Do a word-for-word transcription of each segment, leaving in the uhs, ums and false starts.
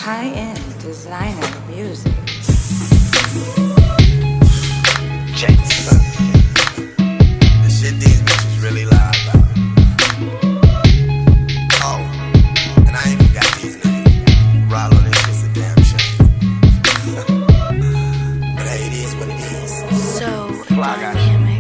high-end designer music. Jets. The shit these bitches really lie about. Oh, and I ain't forgot these niggas. Rollo, this shit's a damn shame. But hey, it is what it is. So Fly guy. dynamic.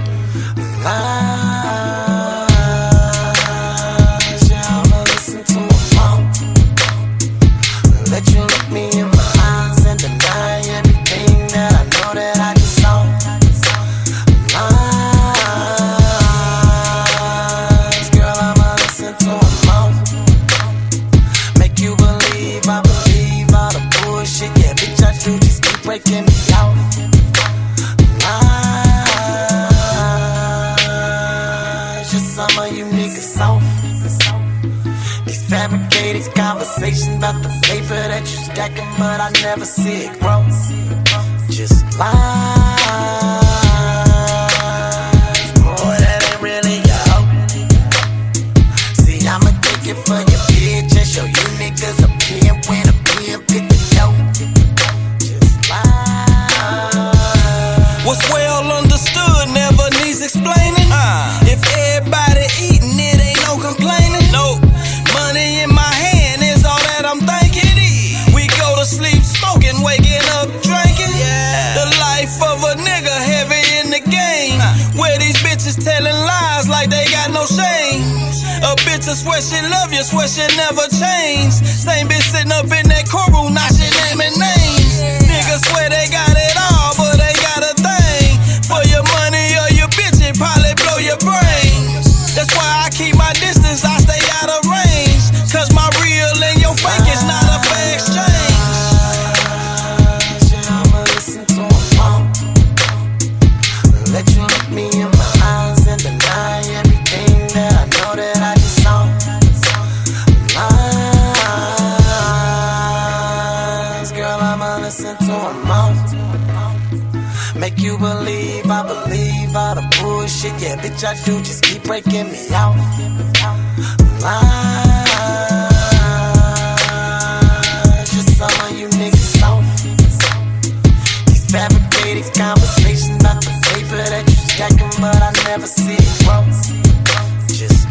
Lies, yeah, I'ma listen to them all. Let you look me in my eyes and deny everything that I know that I just saw. Lies, girl, I'ma listen to them all. Make you believe I believe all the bullshit. Yeah, bitch, I do just keep breaking me out. Lies, just some of you niggas soft. These fabricated conversations about the paper that you stacking, but I never see it grow. Just lies. Boy, that ain't really your hoe. See, I'ma take it for your bitch and show you niggas a pen when a pen pick the dough. Just lies. What's well understood never needs explaining. Uh, if everybody eating, it ain't no complaining. No, money in my hand is all that I'm thinking. We go to sleep smoking, waking up drinking. Yeah. The life of a nigga heavy in the game. Uh, where these bitches telling lies like they got no shame. A bitch will swear she love you, swear she never change. Same bitch sitting up in that courtroom, now she naming names. Niggas swear they got it all, but they got a thing. For your money or your bitch, it probably blow your brains. That's why I keep my distance, I stay out of range. Cause my real and your fake is not a fair exchange. Yeah, I'ma listen to them all. Let you look me in my eyes and deny everything that I know that I just saw. Lies, girl, I'ma listen to them all. Make you believe I believe all the bullshit. Yeah, bitch, I do just keep breaking me out. Lies, just some of you niggas soft. These fabricated conversations about the paper that you stacking, but I never see it grow. Just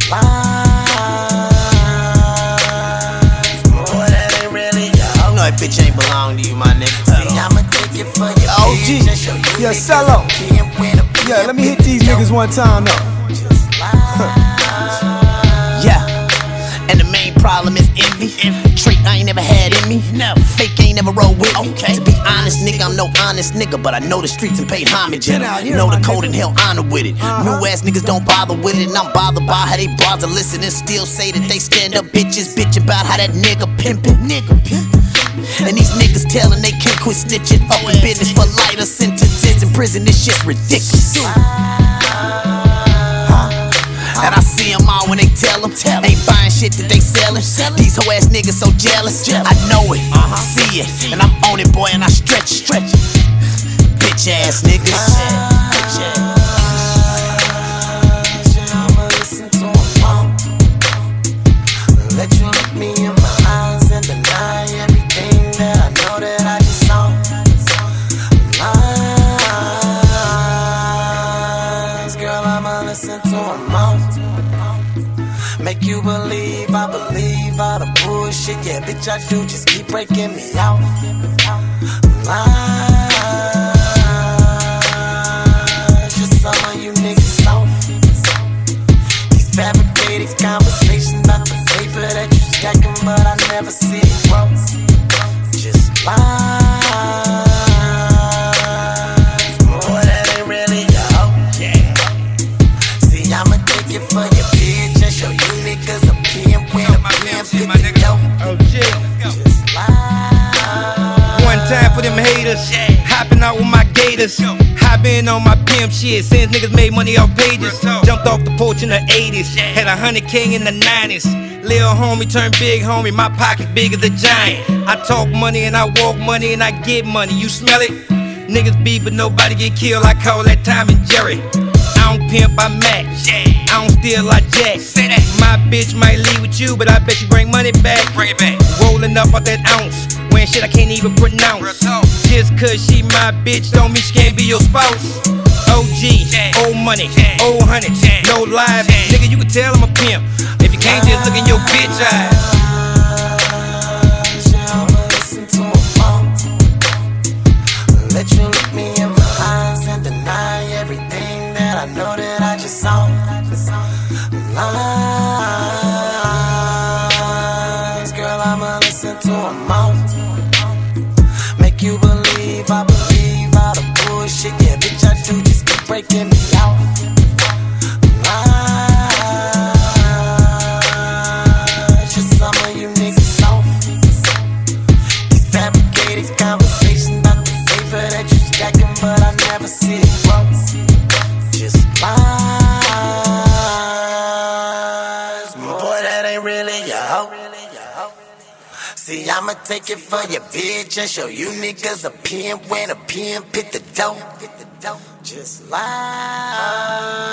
lies. Boy, that ain't really your hoe. No, that bitch ain't belong to you, my nigga. See, I'ma take it for your O G, bitch and show you yeah, niggas Cello. a pen when a Yeah, pen let me hit pick these the niggas dough. one time though. Just lies. Yeah, and the main problem is envy. Trait I ain't never had in me. Fake ain't never rolled with me. To be honest, nigga, I'm no honest nigga, but I know the streets and paid homage in Get out it. here, Know my the code nigga. and held honor with it. Uh-huh. New ass niggas don't bother with it, and I'm bothered by how they bother listen and still say that they stand up bitches, bitch about how that nigga pimpin', nigga pimpin'. And these niggas tellin' they can't quit snitching up in business for lighter sentences in prison. This shit's ridiculous. And I see them all when they tell them, ain't buying shit that they sellin'. These hoe ass niggas so jealous. I know it, see it, and I'm on it, boy, and I stretch it. Bitch ass niggas. Bitch ass. Yeah, I'ma listen to them all. Let you look me in my eyes and deny everything that I know that I just saw. Lies, girl, I'ma listen to them all. Make you believe I believe all the bullshit. Yeah, bitch, I do just keep breaking me out. Lies, just some of you niggas soft. These fabricated conversations about the paper that you stacking, but I never see it grow. Just lies. Boy, that ain't really your hoe. See, I'ma take it for your bitch and show you niggas a pen when a pen pick the dough. Oh shit. Just lies. One time for them haters, hopping out with my gators. Hopping on my pimp shit, since niggas made money off pages. Jumped off the porch in the eighties, had a hundred K in the nineties. Lil homie turned big homie, my pocket big as a giant. I talk money and I walk money and I get money, you smell it? Niggas beat but nobody get killed, I call that Tom and Jerry. I I don't pimp, I match. I don't steal, I jack. My bitch might leave with you, but I bet you bring money back. Bring it back. Rolling up off that ounce, wearing shit I can't even pronounce. Just cause she my bitch don't mean she can't be your spouse. O G, old money, old honey, no lies. Nigga, you can tell I'm a pimp if you can't just look in your bitch eyes. Let you look me in my eyes and deny everything that I know that I just saw. Lies, girl, I'ma listen to them all. Make you believe I believe all the bullshit. Yeah, bitch, I do, just keep breaking me out. Lies, just some of you niggas soft. These fabricated conversations about the paper that you stacking, but I never see it grow. Just lies, boy, that ain't really your hoe. See, I'ma take it for your bitch and show you niggas a pimp when a pimp hit the dough. Just lies.